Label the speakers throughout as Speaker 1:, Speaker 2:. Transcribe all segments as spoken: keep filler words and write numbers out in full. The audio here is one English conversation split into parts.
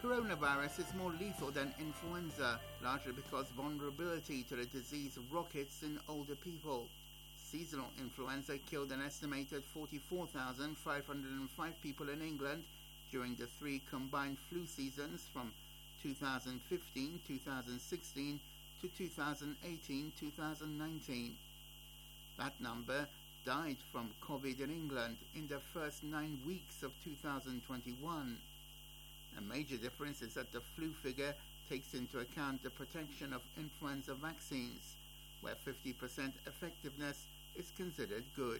Speaker 1: Coronavirus is more lethal than influenza, largely because vulnerability to the disease rockets in older people. Seasonal influenza killed an estimated forty-four thousand five hundred five people in England during the three combined flu seasons from two thousand fifteen to two thousand sixteen to two thousand eighteen to two thousand nineteen. That number died from COVID in England in the first nine weeks of two thousand twenty-one. A major difference is that the flu figure takes into account the protection of influenza vaccines, where fifty percent effectiveness is considered good.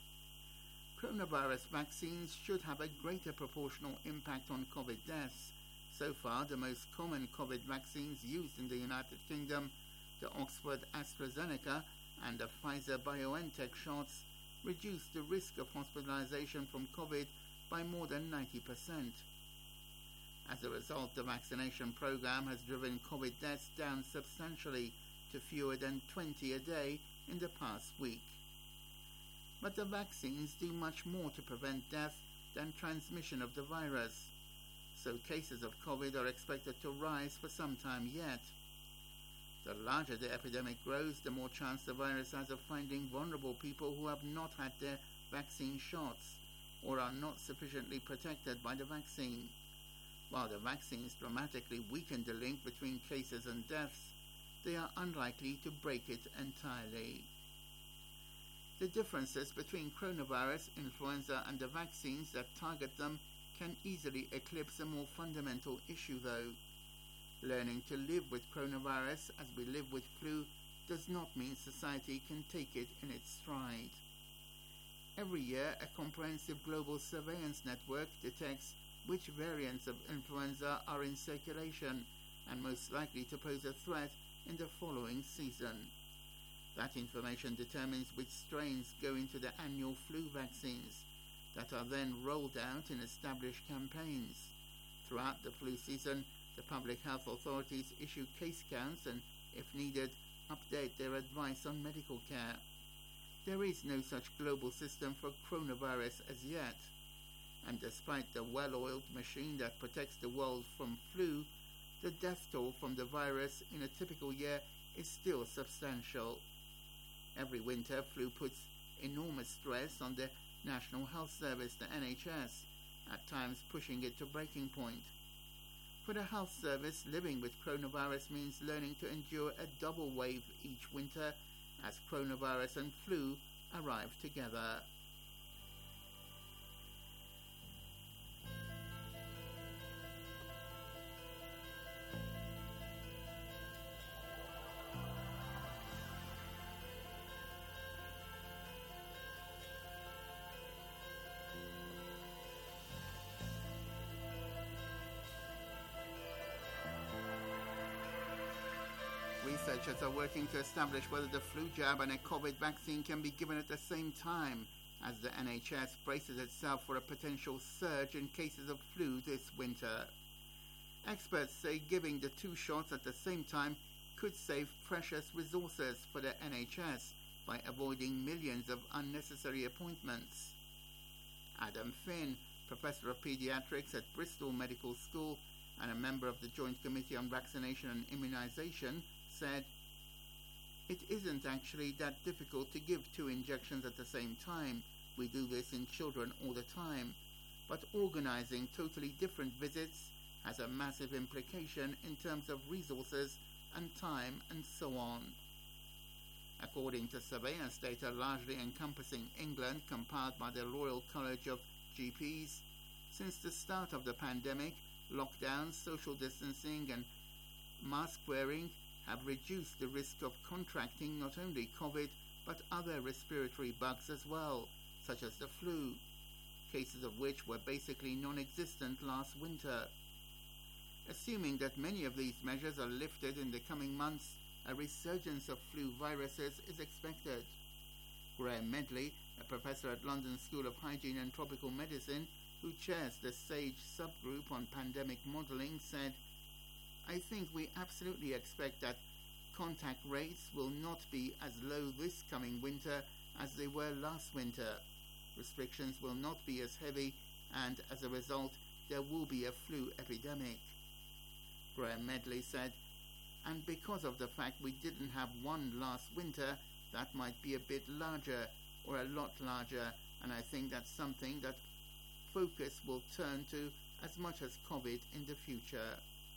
Speaker 1: Coronavirus vaccines should have a greater proportional impact on COVID deaths. So far, the most common COVID vaccines used in the United Kingdom, the Oxford AstraZeneca and the Pfizer-BioNTech shots, reduced the risk of hospitalization from COVID by more than ninety percent. As a result, the vaccination program has driven COVID deaths down substantially to fewer than twenty a day in the past week. But the vaccines do much more to prevent death than transmission of the virus, so cases of COVID are expected to rise for some time yet. The larger the epidemic grows, the more chance the virus has of finding vulnerable people who have not had their vaccine shots or are not sufficiently protected by the vaccine. While the vaccines dramatically weaken the link between cases and deaths, they are unlikely to break it entirely. The differences between coronavirus, influenza and the vaccines that target them can easily eclipse a more fundamental issue though. Learning to live with coronavirus as we live with flu does not mean society can take it in its stride. Every year, a comprehensive global surveillance network detects which variants of influenza are in circulation and most likely to pose a threat in the following season. That information determines which strains go into the annual flu vaccines that are then rolled out in established campaigns. Throughout the flu season, the public health authorities issue case counts and, if needed, update their advice on medical care. There is no such global system for coronavirus as yet, and despite the well-oiled machine that protects the world from flu, the death toll from the virus in a typical year is still substantial. Every winter, flu puts enormous stress on the National Health Service, the N H S, at times pushing it to breaking point. For the health service, living with coronavirus means learning to endure a double wave each winter as coronavirus and flu arrive together. Researchers are working to establish whether the flu jab and a COVID vaccine can be given at the same time as the N H S braces itself for a potential surge in cases of flu this winter. Experts say giving the two shots at the same time could save precious resources for the N H S by avoiding millions of unnecessary appointments. Adam Finn, Professor of Pediatrics at Bristol Medical School and a member of the Joint Committee on Vaccination and Immunization, said, "It isn't actually that difficult to give two injections at the same time. We do this in children all the time. But organizing totally different visits has a massive implication in terms of resources and time and so on." According to surveillance data largely encompassing England compiled by the Royal College of G Ps, since the start of the pandemic, lockdowns, social distancing and mask wearing have reduced the risk of contracting not only COVID but other respiratory bugs as well, such as the flu, cases of which were basically non-existent last winter. Assuming that many of these measures are lifted in the coming months, a resurgence of flu viruses is expected. Graham Medley, a professor at London School of Hygiene and Tropical Medicine, who chairs the SAGE subgroup on pandemic modelling, said, "I think we absolutely expect that contact rates will not be as low this coming winter as they were last winter. Restrictions will not be as heavy and, as a result, there will be a flu epidemic. Graham Medley said, and because of the fact we didn't have one last winter, that might be a bit larger or a lot larger, and I think that's something that focus will turn to as much as COVID in the future.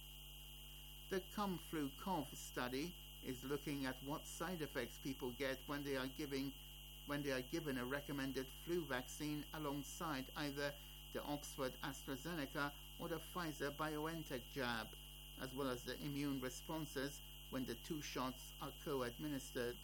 Speaker 1: The CumFlu-Cov study is looking at what side effects people get when they are giving when they are given a recommended flu vaccine alongside either the Oxford AstraZeneca or the Pfizer-BioNTech jab, as well as the immune responses when the two shots are co-administered.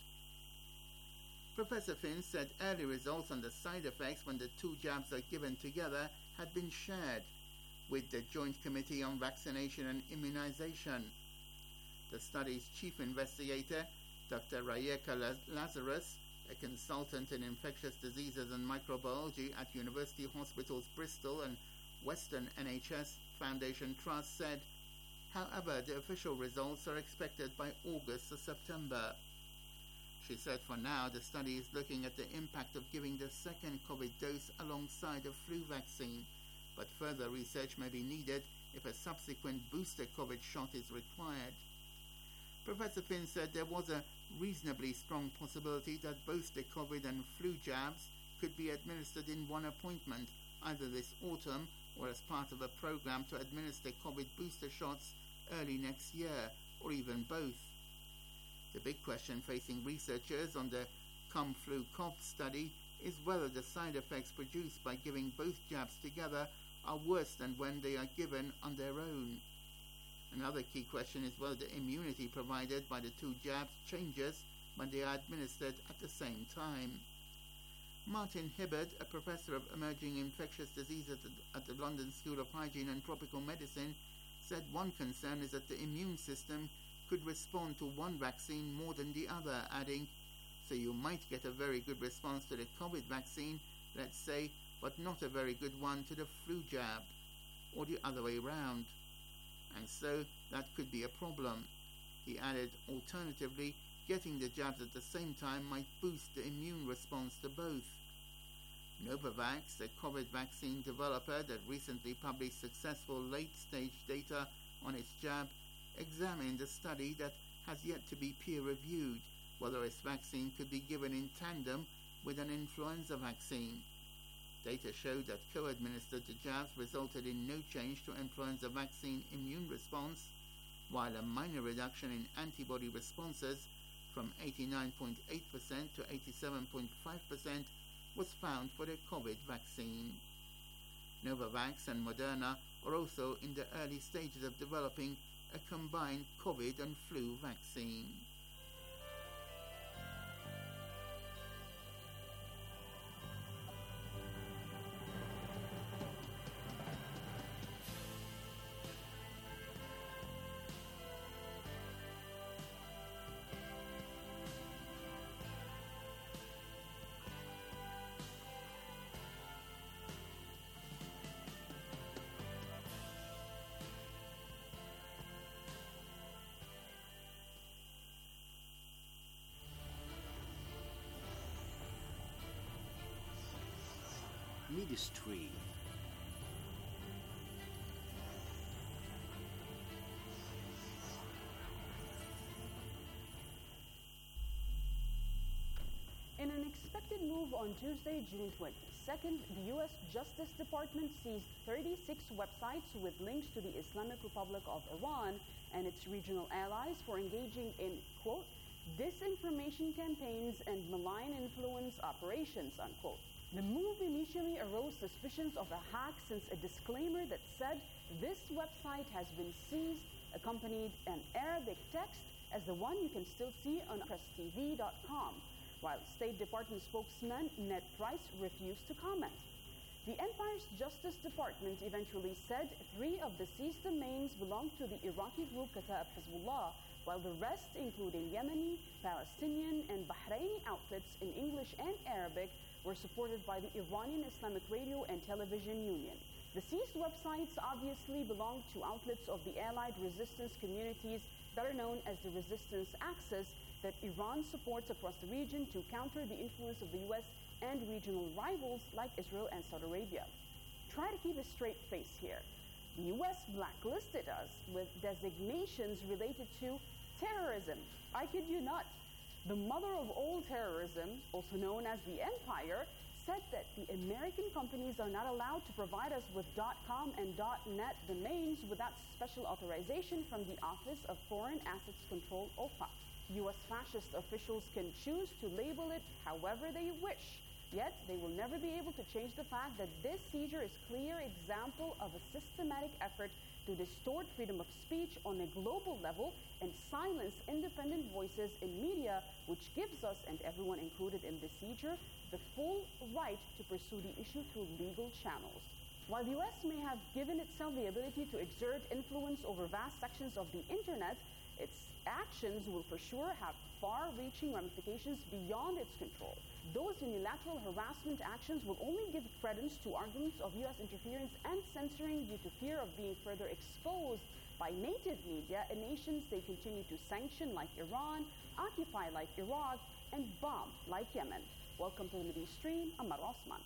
Speaker 1: Professor Finn said early results on the side effects when the two jabs are given together had been shared with the Joint Committee on Vaccination and Immunization. The study's chief investigator, Doctor Rayeka Lazarus, a consultant in infectious diseases and microbiology at University Hospitals Bristol and Western N H S Foundation Trust, said, however, the official results are expected by August or September. She said for now the study is looking at the impact of giving the second COVID dose alongside a flu vaccine, but further research may be needed if a subsequent booster COVID shot is required. Professor Finn said there was a reasonably strong possibility that both the COVID and flu jabs could be administered in one appointment, either this autumn or as part of a program to administer COVID booster shots early next year, or even both. The big question facing researchers on the CumFlu-Cov study is whether the side effects produced by giving both jabs together are worse than when they are given on their own. Another key question is whether the immunity provided by the two jabs changes when they are administered at the same time. Martin Hibbard, a professor of emerging infectious diseases at the London School of Hygiene and Tropical Medicine, said one concern is that the immune system could respond to one vaccine more than the other, adding, so you might get a very good response to the COVID vaccine, let's say, but not a very good one to the flu jab, or the other way round. And so that could be a problem. He added, alternatively, getting the jabs at the same time might boost the immune response to both. Novavax, the COVID vaccine developer that recently published successful late-stage data on its jab, examined a study that has yet to be peer-reviewed, whether its vaccine could be given in tandem with an influenza vaccine. Data showed that co-administered jabs resulted in no change to influenza vaccine immune response, while a minor reduction in antibody responses from eighty-nine point eight percent to eighty-seven point five percent was found for the COVID vaccine. Novavax and Moderna are also in the early stages of developing a combined COVID and flu vaccine.
Speaker 2: Ministry.
Speaker 3: In an expected move on Tuesday, June twenty-second, the U S Justice Department seized thirty-six websites with links to the Islamic Republic of Iran and its regional allies for engaging in, quote, disinformation campaigns and malign influence operations, unquote. The move initially arose suspicions of a hack since a disclaimer that said this website has been seized accompanied an Arabic text as the one you can still see on press T V dot com, while State Department spokesman Ned Price refused to comment. The Empire's Justice Department eventually said three of the seized domains belonged to the Iraqi group Kataib Hezbollah, while the rest, including Yemeni, Palestinian, and Bahraini outlets in English and Arabic, were supported by the Iranian Islamic Radio and Television Union. The seized websites obviously belong to outlets of the allied resistance communities that are known as the Resistance Axis that Iran supports across the region to counter the influence of the U S and regional rivals like Israel and Saudi Arabia. Try to keep a straight face here. The U S blacklisted us with designations related to terrorism. I kid you not. The mother of all terrorism, also known as the Empire, said that the American companies are not allowed to provide us with .com and .net domains without special authorization from the Office of Foreign Assets Control, O F A C. U S fascist officials can choose to label it however they wish, yet they will never be able to change the fact that this seizure is a clear example of a systematic effort to distort freedom of speech on a global level and silence independent voices in media, which gives us, and everyone included in the seizure, the full right to pursue the issue through legal channels. While the U S may have given itself the ability to exert influence over vast sections of the internet, its actions will for sure have far-reaching ramifications beyond its control. Those unilateral harassment actions will only give credence to arguments of U S interference and censoring due to fear of being further exposed by native media in nations they continue to sanction like Iran, occupy like Iraq, and bomb like Yemen. Welcome to the Middle East Stream. I'm Marwa Osman.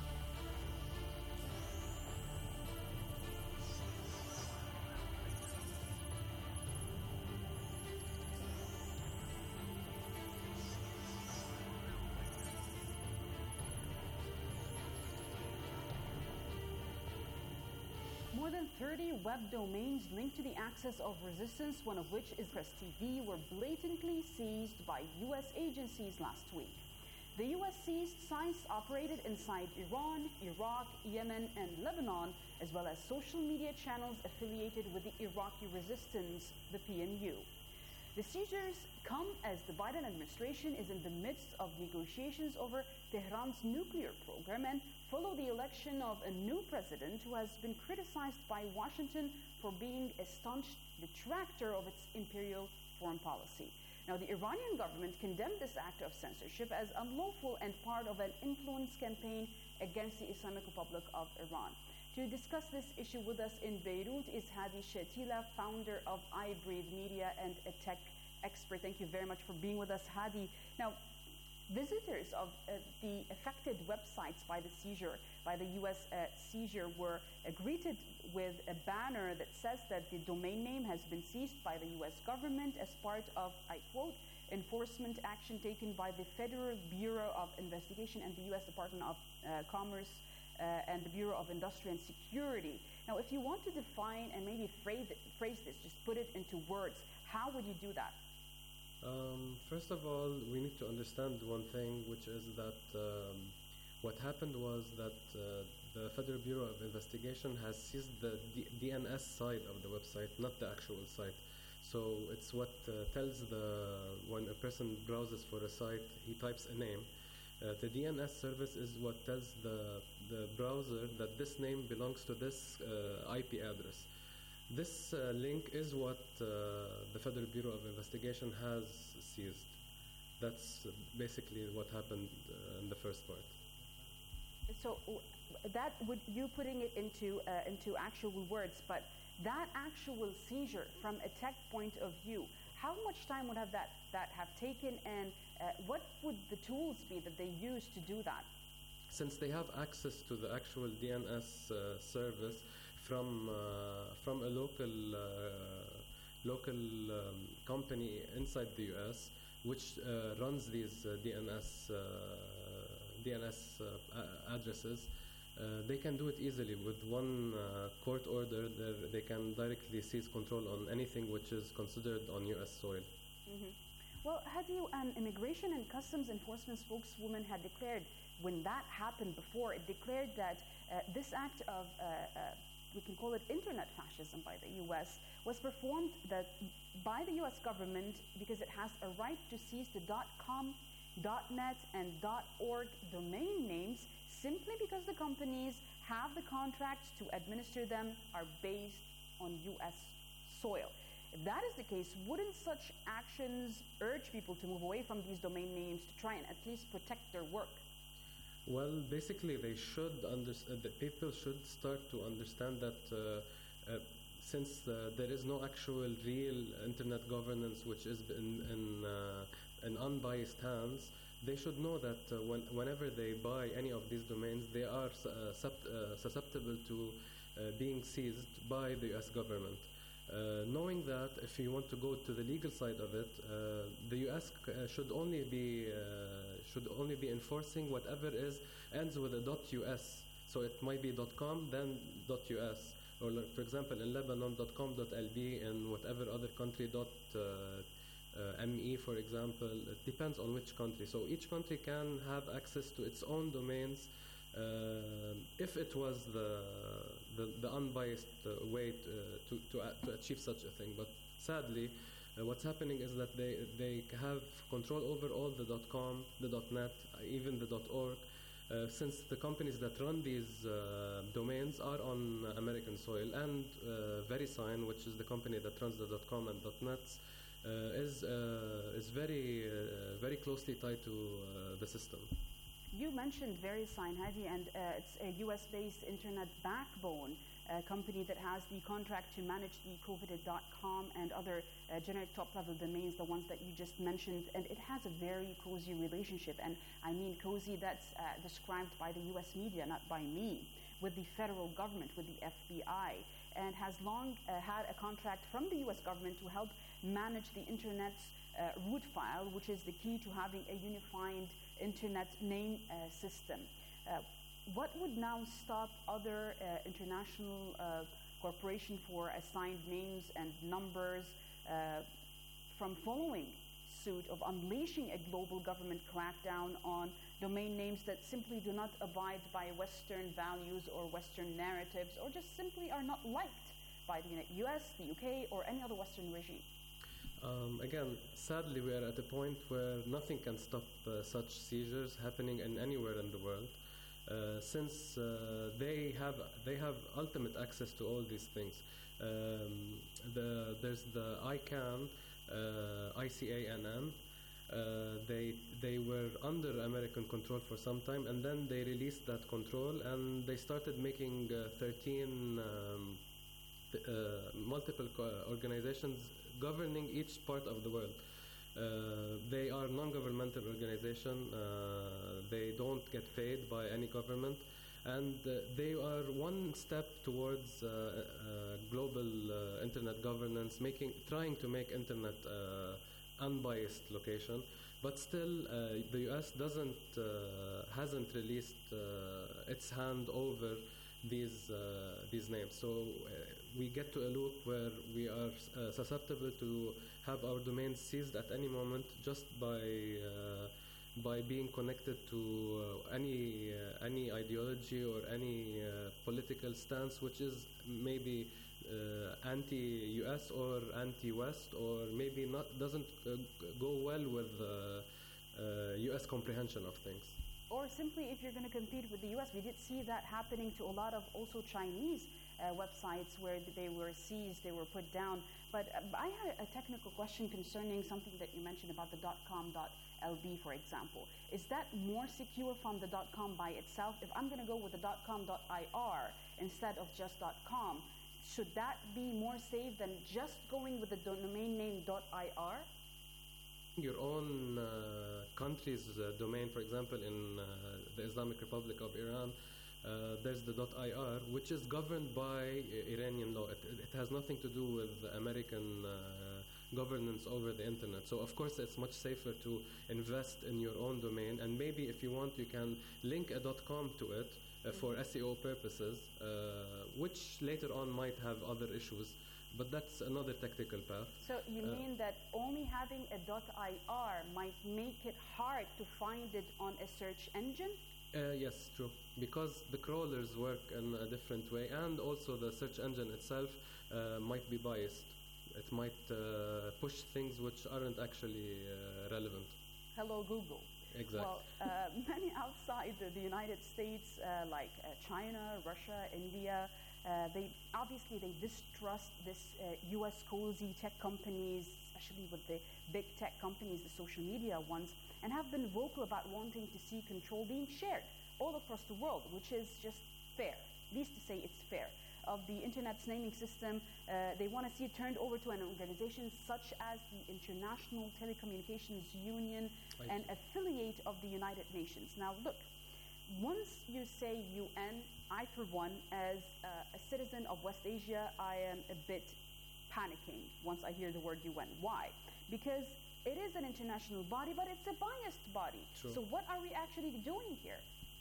Speaker 3: More than thirty web domains linked to the axis of resistance, one of which is Press T V, were blatantly seized by U S agencies last week. The U S seized sites operated inside Iran, Iraq, Yemen, and Lebanon, as well as social media channels affiliated with the Iraqi resistance, the P M U. The seizures come as the Biden administration is in the midst of negotiations over Tehran's nuclear program and follow the election of a new president who has been criticized by Washington for being a staunch detractor of its imperial foreign policy. Now, the Iranian government condemned this act of censorship as unlawful and part of an influence campaign against the Islamic Republic of Iran. To discuss this issue with us in Beirut is Hadi Shatila, founder of iBreathe Media and a tech expert. Thank you very much for being with us, Hadi. Now, visitors of uh, the affected websites by the seizure, by the U S uh, seizure, were uh, greeted with a banner that says that the domain name has been seized by the U S government as part of, I quote, enforcement action taken by the Federal Bureau of Investigation and the U S Department of uh, Commerce uh, and the Bureau of Industry and Security. Now, if you want to define and maybe phrase, it, phrase this, just put it into words, how would you do that?
Speaker 2: Um, first of all, we need to understand one thing, which is that um, what happened was that uh, the Federal Bureau of Investigation has seized the D- DNS side of the website, not the actual site. So it's what uh, tells the, when a person browses for a site, he types a name. Uh, the D N S service is what tells the, the browser that this name belongs to this uh, I P address. This uh, link is what uh, the Federal Bureau of Investigation has seized. That's uh, basically what happened uh, in the first part.
Speaker 3: So w- that would you putting it into uh, into actual words, but that actual seizure from a tech point of view, how much time would have that that have taken, and uh, what would the tools be that they use to do that?
Speaker 2: Since they have access to the actual D N S uh, service from uh, from a local uh, local um, company inside the U S, which uh, runs these uh, D N S uh, D N S uh, addresses, uh, they can do it easily with one uh, court order. They can directly seize control on anything which is considered on U S soil.
Speaker 3: Mm-hmm. Well, Hadi, an Immigration and Customs Enforcement spokeswoman had declared when that happened before, it declared that uh, this act of, uh, uh, we can call it internet fascism by the U S, was performed that by the U S government because it has a right to seize the .com, .net, and .org domain names simply because the companies have the contracts to administer them are based on U S soil. If that is the case, wouldn't such actions urge people to move away from these domain names to try and at least protect their work?
Speaker 2: Well, basically, they should understand. The people should start to understand that uh, uh, since uh, there is no actual real internet governance, which is in in, uh, in unbiased hands, they should know that uh, when, whenever they buy any of these domains, they are uh, supt- uh, susceptible to uh, being seized by the U S government. Uh, knowing that, if you want to go to the legal side of it, uh, the U S c- uh, should only be uh, should only be enforcing whatever is ends with a .us. So it might be .com, then .us, or like, for example, in Lebanon, .com.lb, in whatever other country, dot, uh, uh, .me, for example. It depends on which country. So each country can have access to its own domains uh, if it was the the, the unbiased uh, way to, to, to, uh, to achieve such a thing. But sadly, uh, what's happening is that they, they have control over all the .com, the .net, even the .org, uh, since the companies that run these uh, domains are on uh, American soil, and uh, VeriSign, which is the company that runs the .com and .nets, uh, is, uh, is very, uh, very closely tied to uh, the system.
Speaker 3: You mentioned VeriSign, Hadi, and uh, it's a U S-based internet backbone uh, company that has the contract to manage the coveted dot com and other uh, generic top-level domains, the ones that you just mentioned, and it has a very cozy relationship, and I mean cozy that's uh, described by the U S media, not by me, with the federal government, with the F B I, and has long uh, had a contract from the U S government to help manage the internet's uh, root file, which is the key to having a unified internet name uh, system. Uh, what would now stop other uh, international uh, corporations for assigned names and numbers uh, from following suit of unleashing a global government crackdown on domain names that simply do not abide by Western values or Western narratives, or just simply are not liked by the U S, the U K, or any other Western regime?
Speaker 2: Um, again, sadly, we are at a point where nothing can stop uh, such seizures happening in anywhere in the world, uh, since uh, they have they have ultimate access to all these things. Um, the, there's the I CANN, uh, I C A N N. Uh, they they were under American control for some time, and then they released that control, and they started making uh, thirteen um, th- uh, multiple co- organizations governing each part of the world. Uh, they are non-governmental organization. Uh, they don't get paid by any government, and uh, they are one step towards uh, uh, global uh, internet governance, making trying to make internet uh, unbiased location. But still, uh, the U S doesn't uh, hasn't released uh, its hand over these uh, these names. So uh, we get to a loop where we are uh, susceptible to have our domains seized at any moment just by uh, by being connected to uh, any uh, any ideology or any uh, political stance, which is maybe uh, anti-U S or anti-West, or maybe not doesn't uh, g- go well with uh, uh, U S comprehension of things.
Speaker 3: Or simply, if you're going to compete with the U S, we did see that happening to a lot of also Chinese uh, websites where they were seized, they were put down. But uh, I had a technical question concerning something that you mentioned about the .com.lb, for example. Is that more secure from the .com by itself? If I'm going to go with the .com.ir instead of just .com, should that be more safe than just going with the domain name .ir?
Speaker 2: Your own uh, country's uh, domain, for example, in uh, the Islamic Republic of Iran, uh, there's the .ir, which is governed by uh, Iranian law. It, it has nothing to do with American uh, governance over the internet. So, of course, it's much safer to invest in your own domain. And maybe if you want, you can link a .com to it uh, for S E O purposes, uh, which later on might have other issues. But that's another tactical path.
Speaker 3: So you
Speaker 2: Uh,
Speaker 3: mean that only having a .ir might make it hard to find it on a search engine?
Speaker 2: Uh, yes, true. Because the crawlers work in a different way, and also the search engine itself uh, might be biased. It might uh, push things which aren't actually uh, relevant.
Speaker 3: Hello, Google.
Speaker 2: Exactly.
Speaker 3: Well, uh, many outside the, the United States, uh, like uh, China, Russia, India, uh, they obviously they distrust this uh, U S cozy tech companies, especially with the big tech companies, the social media ones, and have been vocal about wanting to see control being shared all across the world, which is just fair, at least to say it's fair. Of the internet's naming system, uh, they want to see it turned over to an organization such as the International Telecommunications Union,
Speaker 2: I
Speaker 3: an
Speaker 2: see.
Speaker 3: affiliate of the United Nations. Now, look, once you say U N, I for one, as uh, a citizen of West Asia, I am a bit panicking once I hear the word U N. Why? Because it is an international body, but it's a biased body.
Speaker 2: True.
Speaker 3: So what are we actually doing here?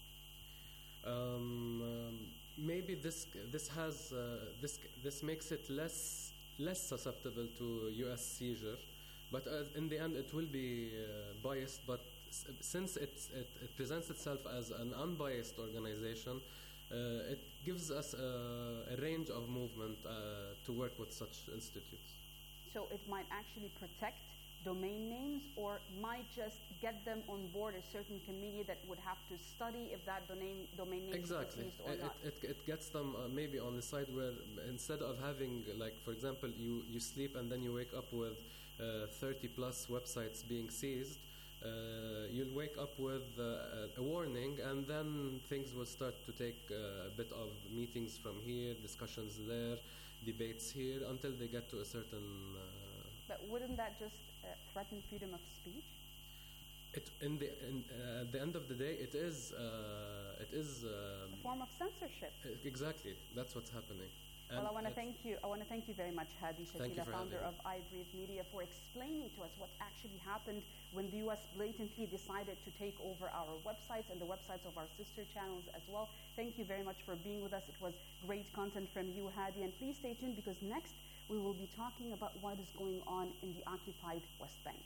Speaker 2: Um, um, maybe this this has uh, this this makes it less less susceptible to U S seizure, but uh, in the end it will be uh, biased. But s- since it's, it it presents itself as an unbiased organization, uh, it gives us a, a range of movement uh, to work with such institutes.
Speaker 3: So it might actually protect domain names, or might just get them on board a certain committee that would have to study if that domain domain name
Speaker 2: Exactly.
Speaker 3: is used or
Speaker 2: It,
Speaker 3: not.
Speaker 2: it, it gets them uh, maybe on the side where instead of having, like, for example, you, you sleep and then you wake up with uh, thirty plus websites being seized, uh, you'll wake up with uh, a warning, and then things will start to take uh, a bit of meetings from here, discussions there, debates here, until they get to a certain... Uh,
Speaker 3: But wouldn't that just uh, threaten freedom of speech?
Speaker 2: It in the in, uh, at the end of the day, it is uh, it is um,
Speaker 3: A form of censorship.
Speaker 2: exactly that's what's happening.
Speaker 3: Well,
Speaker 2: And
Speaker 3: I want to
Speaker 2: it's-
Speaker 3: thank you. I want to thank you very much, Hadi
Speaker 2: Thank you
Speaker 3: Shatila,
Speaker 2: for
Speaker 3: founder
Speaker 2: having
Speaker 3: of iBreathe Media, for explaining to us what actually happened when the U S blatantly decided to take over our websites and the websites of our sister channels as well. Thank you very much for being with us. It was great content from you, Hadi, and please stay tuned, because next we will be talking about what is going on in the occupied West Bank.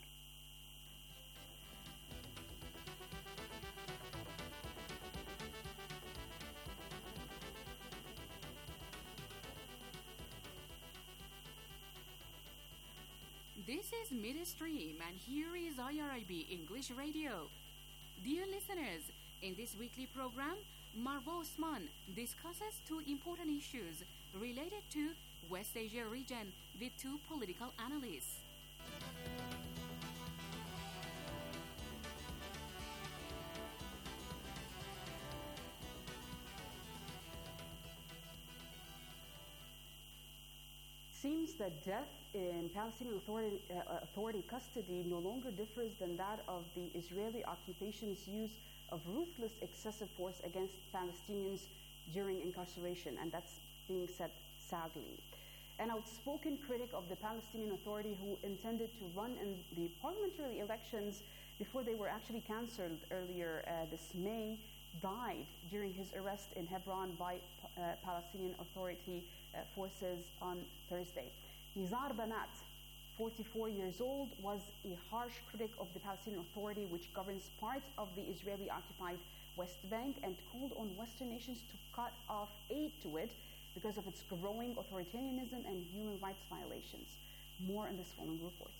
Speaker 4: This is Midstream, and here is I R I B English Radio. Dear listeners, in this weekly program, Marwa Osman discusses two important issues related to West Asia region with two political analysts.
Speaker 3: Seems that death in Palestinian Authority, uh, authority custody no longer differs than that of the Israeli occupation's use of ruthless excessive force against Palestinians during incarceration, and that's being said sadly. An outspoken critic of the Palestinian Authority who intended to run in the parliamentary elections before they were actually cancelled earlier uh, this May died during his arrest in Hebron by uh, Palestinian Authority uh, forces on Thursday. Nizar Banat, forty-four years old, was a harsh critic of the Palestinian Authority, which governs part of the Israeli-occupied West Bank, and called on Western nations to cut off aid to it because of its growing authoritarianism and human rights violations. More in this following report.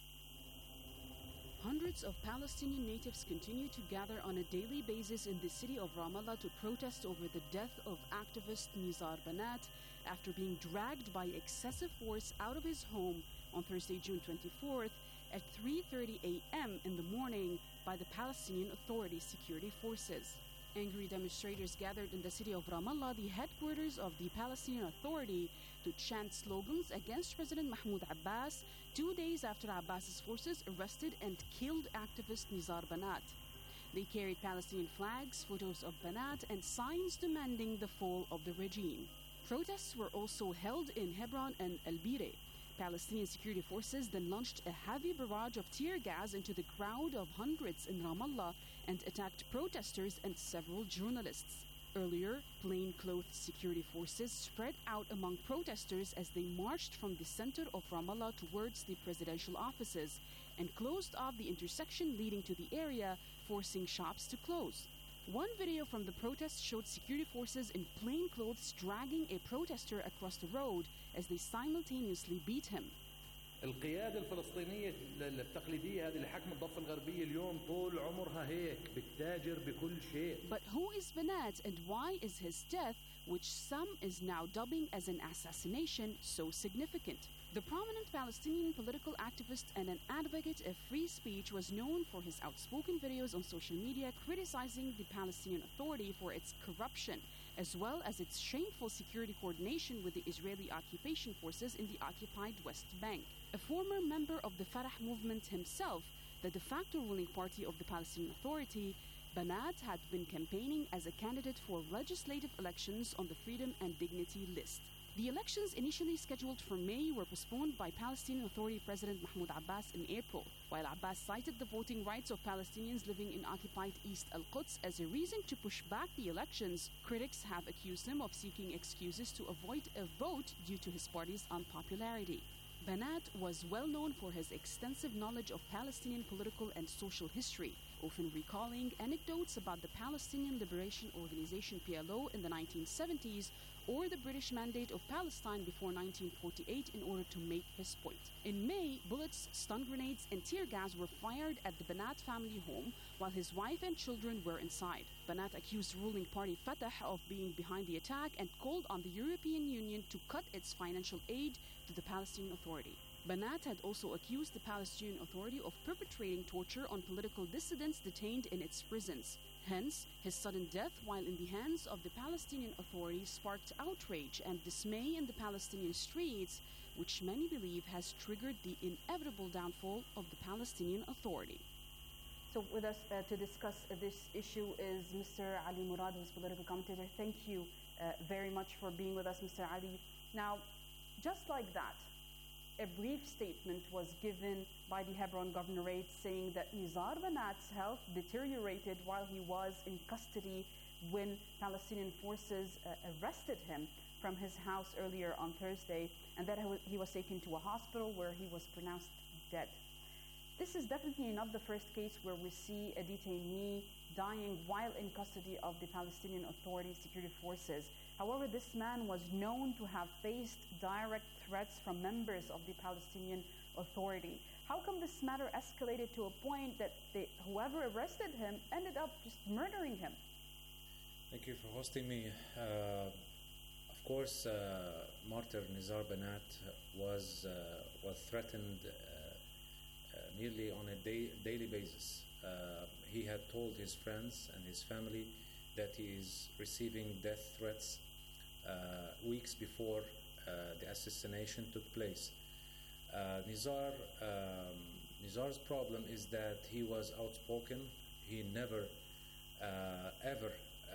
Speaker 5: Hundreds of Palestinian natives continue to gather on a daily basis in the city of Ramallah to protest over the death of activist Nizar Banat after being dragged by excessive force out of his home on Thursday, June twenty-fourth at three thirty a.m. in the morning by the Palestinian Authority security forces. Angry demonstrators gathered in the city of Ramallah, the headquarters of the Palestinian Authority, to chant slogans against President Mahmoud Abbas two days after Abbas's forces arrested and killed activist Nizar Banat. They carried Palestinian flags, photos of Banat, and signs demanding the fall of the regime. Protests were also held in Hebron and El Bire. Palestinian security forces then launched a heavy barrage of tear gas into the crowd of hundreds in Ramallah and attacked protesters and several journalists. Earlier, plainclothes security forces spread out among protesters as they marched from the center of Ramallah towards the presidential offices and closed off the intersection leading to the area, forcing shops to close. One video from the protest showed security forces in plain clothes dragging a protester across the road as they simultaneously beat him.
Speaker 6: القيادة الفلسطينية التقليدية هذه اللي حكم الضفة الغربية اليوم طول عمرها هيك بتتاجر بكل شيء.
Speaker 5: But who is Banat and why is his death, which some is now dubbing as an assassination, so significant? The prominent Palestinian political activist and an advocate of free speech was known for his outspoken videos on social media criticizing the Palestinian Authority for its corruption, as well as its shameful security coordination with the Israeli occupation forces in the occupied West Bank. A former member of the Fatah movement himself, the de facto ruling party of the Palestinian Authority, Banat had been campaigning as a candidate for legislative elections on the Freedom and Dignity list. The elections initially scheduled for May were postponed by Palestinian Authority President Mahmoud Abbas in April, while Abbas cited the voting rights of Palestinians living in occupied East Al-Quds as a reason to push back the elections. Critics have accused him of seeking excuses to avoid a vote due to his party's unpopularity. Banat was well known for his extensive knowledge of Palestinian political and social history, often recalling anecdotes about the Palestinian Liberation Organization P L O in the nineteen seventies or the British Mandate of Palestine before nineteen forty-eight in order to make his point. In May, bullets, stun grenades, and tear gas were fired at the Banat family home while his wife and children were inside. Banat accused ruling party Fatah of being behind the attack and called on the European Union to cut its financial aid to the Palestinian Authority. Banat had also accused the Palestinian Authority of perpetrating torture on political dissidents detained in its prisons. Hence, his sudden death while in the hands of the Palestinian Authority sparked outrage and dismay in the Palestinian streets, which many believe has triggered the inevitable downfall of the Palestinian Authority.
Speaker 3: So with us uh, to discuss uh, this issue is Mister Ali Murad, who's political commentator. Thank you uh, very much for being with us, Mister Ali. Now, just like that, a brief statement was given by the Hebron Governorate saying that Nizar Banat's health deteriorated while he was in custody when Palestinian forces uh, arrested him from his house earlier on Thursday, and that he was taken to a hospital where he was pronounced dead. This is definitely not the first case where we see a detainee dying while in custody of the Palestinian Authority security forces. However, this man was known to have faced direct threats from members of the Palestinian Authority. How come this matter escalated to a point that they, whoever arrested him ended up just murdering him?
Speaker 7: Thank you for hosting me. Uh, of course, uh, martyr Nizar Banat was, uh, was threatened uh, uh, nearly on a day, daily basis. Uh, he had told his friends and his family that he is receiving death threats uh, weeks before uh, the assassination took place. Uh, Nizar, um, Nizar's problem is that he was outspoken. He never, uh, ever uh,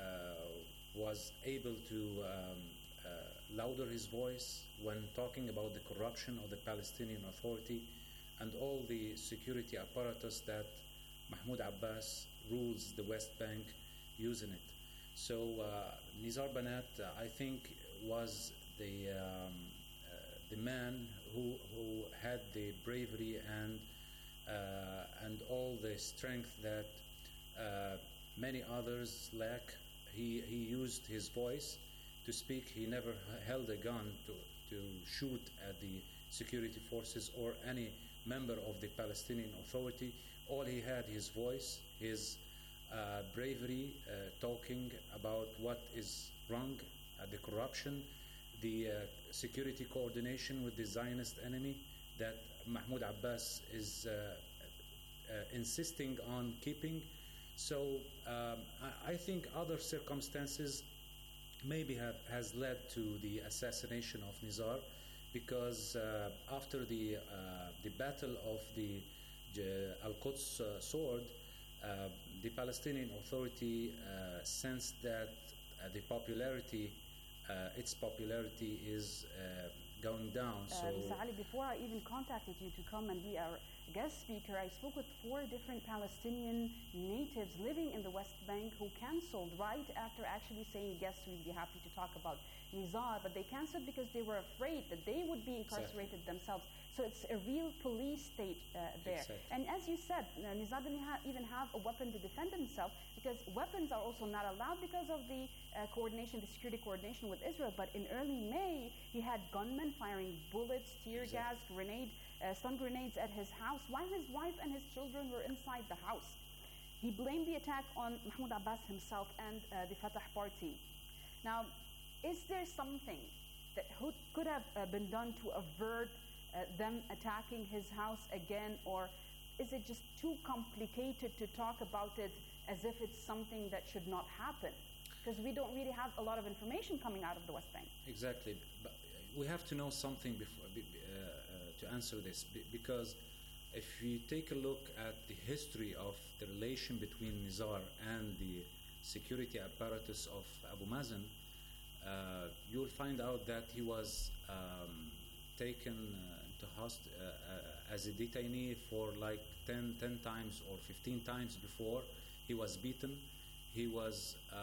Speaker 7: was able to um, uh, louder his voice when talking about the corruption of the Palestinian Authority and all the security apparatus that Mahmoud Abbas rules the West Bank using it. So uh, Nizar Banat, uh, I think, was the um, uh, the man who who had the bravery and uh, and all the strength that uh, many others lack. He he used his voice to speak. He never held a gun to to shoot at the security forces or any member of the Palestinian Authority. All he had, his voice, his uh, bravery, uh, talking about what is wrong, uh, the corruption, the uh, security coordination with the Zionist enemy that Mahmoud Abbas is uh, uh, insisting on keeping. So um, I, I think other circumstances maybe have, has led to the assassination of Nizar, because uh, after the uh, the battle of the uh, Al-Quds uh, sword, uh, the Palestinian Authority uh, sensed that uh, the popularity, uh, its popularity is uh, going down.
Speaker 3: Uh,
Speaker 7: so,
Speaker 3: Mister Ali, before I even contacted you to come and be our guest speaker, I spoke with four different Palestinian natives living in the West Bank who cancelled right after actually saying, yes, we'd be happy to talk about Nizar, but they cancelled because they were afraid that they would be incarcerated exactly. themselves. So it's a real police state uh, there.
Speaker 7: Exactly.
Speaker 3: And as you said, uh, Nizar didn't ha- even have a weapon to defend himself, because weapons are also not allowed because of the uh, coordination, the security coordination with Israel. But in early May, he had gunmen firing bullets, tear exactly. gas, grenade, uh, stun grenades at his house while his wife and his children were inside the house. He blamed the attack on Mahmoud Abbas himself and uh, the Fatah party. Now, is there something that ho- could have uh, been done to avert uh, them attacking his house again, or is it just too complicated to talk about it as if it's something that should not happen? Because we don't really have a lot of information coming out of the West Bank.
Speaker 7: Exactly. But we have to know something before uh, uh, to answer this, because if you take a look at the history of the relation between Nizar and the security apparatus of Abu Mazen, uh, you'll find out that he was um, taken uh, into host uh, uh, as a detainee for like ten, ten times or fifteen times before. He was beaten. He was, uh,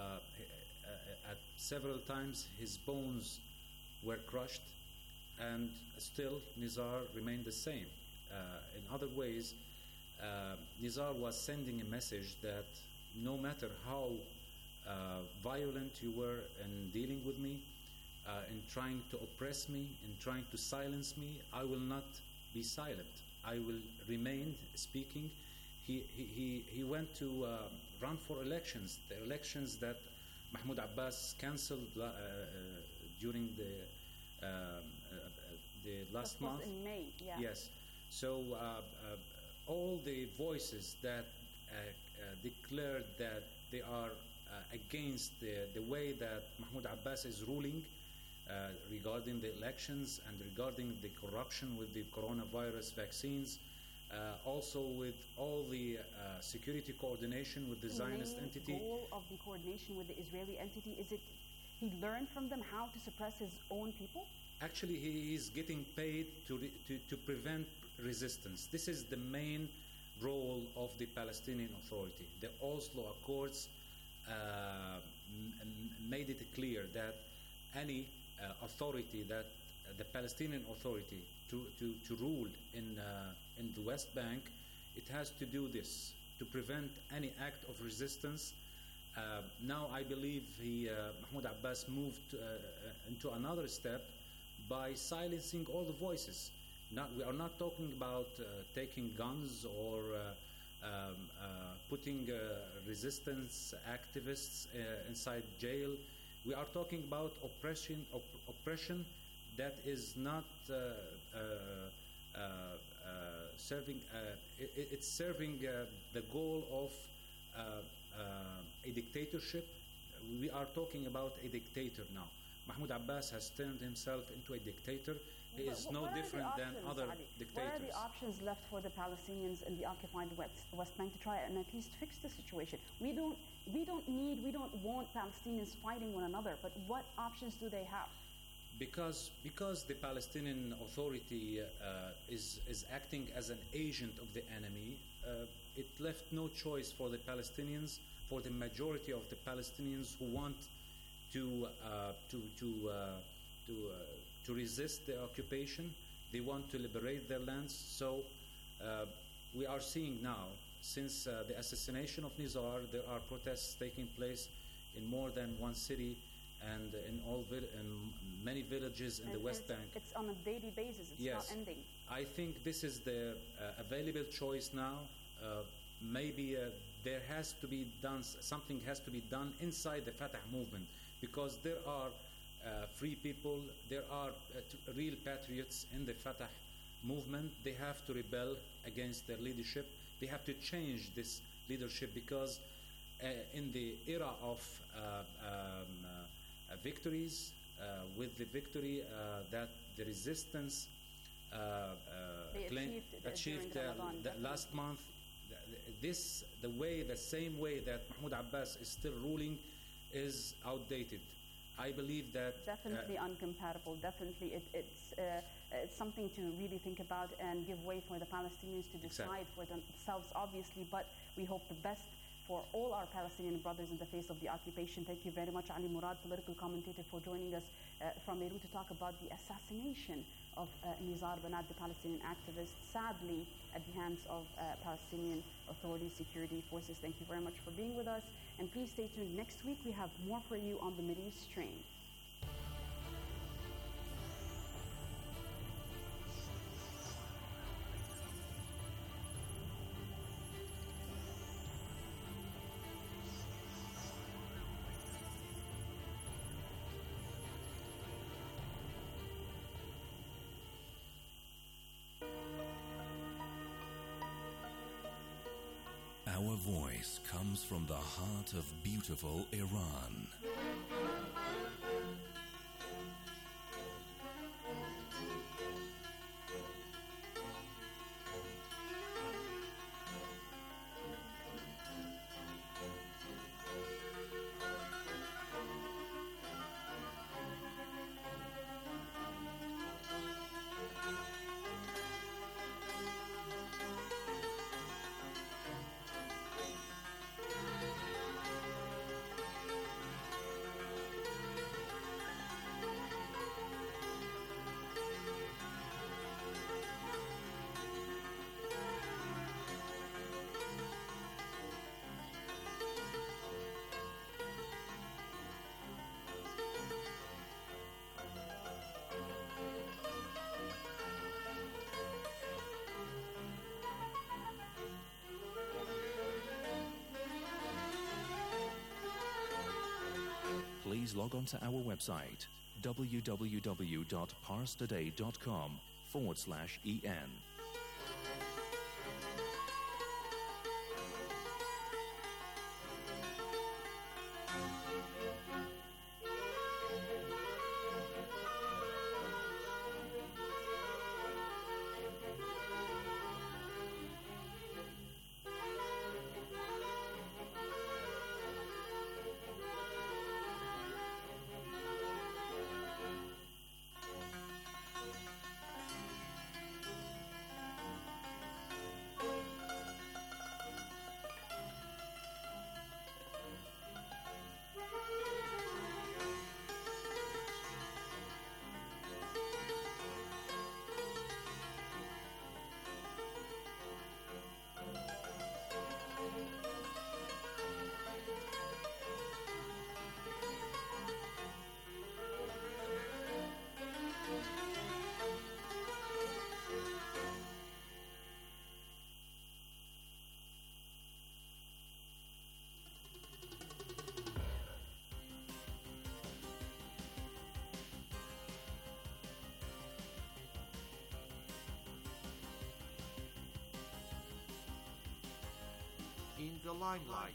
Speaker 7: uh, at several times, his bones were crushed, and still Nizar remained the same. Uh, in other ways, uh, Nizar was sending a message that no matter how uh, violent you were in dealing with me, uh, in trying to oppress me, in trying to silence me, I will not be silent. I will remain speaking. He, he, he, he went to uh, run for elections, the elections that Mahmoud Abbas cancelled uh, uh, during the, uh, uh, the last month.
Speaker 3: in May, yeah.
Speaker 7: Yes. So uh, uh, all the voices that uh, uh, declared that they are uh, against the, the way that Mahmoud Abbas is ruling uh, regarding the elections and regarding the corruption with the coronavirus vaccines, uh, also with all the uh, security coordination with the
Speaker 3: The
Speaker 7: Zionist
Speaker 3: main
Speaker 7: entity.
Speaker 3: goal of the coordination with the Israeli entity, is it he learned from them how to suppress his own people?
Speaker 7: Actually, he is getting paid to, re- to, to prevent resistance. This is the main role of the Palestinian Authority. The Oslo Accords uh, m- m- made it clear that any uh, authority, that uh, the Palestinian Authority to, to, to rule in, uh, in the West Bank, it has to do this, to prevent any act of resistance. Uh, now I believe he, uh, Mahmoud Abbas moved uh, into another step by silencing all the voices. Not, we are not talking about uh, taking guns or uh, um, uh, putting uh, resistance activists uh, inside jail. We are talking about oppression, op- oppression that is not uh, uh, uh, uh, serving. Uh, it, it's serving uh, the goal of uh, uh, a dictatorship. We are talking about a dictator now. Mahmoud Abbas has turned himself into a dictator. He is
Speaker 3: What-
Speaker 7: no
Speaker 3: what are the
Speaker 7: different than
Speaker 3: options,
Speaker 7: other
Speaker 3: Ali?
Speaker 7: dictators.
Speaker 3: What are the options left for the Palestinians in the occupied West, West Bank to try and at least fix the situation? We don't, we don't need, we don't want Palestinians fighting one another, but what options do they have?
Speaker 7: Because, because the Palestinian Authority uh, is, is acting as an agent of the enemy, uh, it left no choice for the Palestinians, for the majority of the Palestinians who want to, uh, to, to, uh, to, uh, to resist the occupation. They want to liberate their lands. So uh, we are seeing now, since uh, the assassination of Nizar, there are protests taking place in more than one city and in all vil- in many villages in
Speaker 3: And
Speaker 7: the West
Speaker 3: it's,
Speaker 7: Bank.
Speaker 3: It's on a daily basis. It's
Speaker 7: Yes.
Speaker 3: not ending.
Speaker 7: I think this is the uh, available choice now. Uh, maybe uh, there has to be done, something has to be done inside the Fatah movement, because there are uh, free people, there are uh, t- real patriots in the Fatah movement. They have to rebel against their leadership. They have to change this leadership, because uh, in the era of uh, um, uh, victories, uh, with the victory uh, that the resistance uh, uh,
Speaker 3: They
Speaker 7: claim-
Speaker 3: achieved, uh,
Speaker 7: achieved
Speaker 3: during
Speaker 7: uh,
Speaker 3: Ramadan,
Speaker 7: the
Speaker 3: definitely.
Speaker 7: last month, th- th- this the way the same way that Mahmoud Abbas is still ruling is outdated. I believe that uh,
Speaker 3: Definitely uncompatible. Definitely, it, it's uh, it's something to really think about and give way for the Palestinians to decide
Speaker 7: Exactly.
Speaker 3: for themselves, obviously. But we hope the best for all our Palestinian brothers in the face of the occupation. Thank you very much, Ali Murad, political commentator, for joining us uh, from Beirut to talk about the assassination of uh, Nizar Banat, the Palestinian activist, sadly at the hands of uh, Palestinian Authority security forces. Thank you very much for being with us. And please stay tuned. Next week, we have more for you on the Mideast Train.
Speaker 8: Our voice comes from the heart of beautiful Iran. please log on to our website www.parstoday.com forward slash en.
Speaker 9: In the limelight.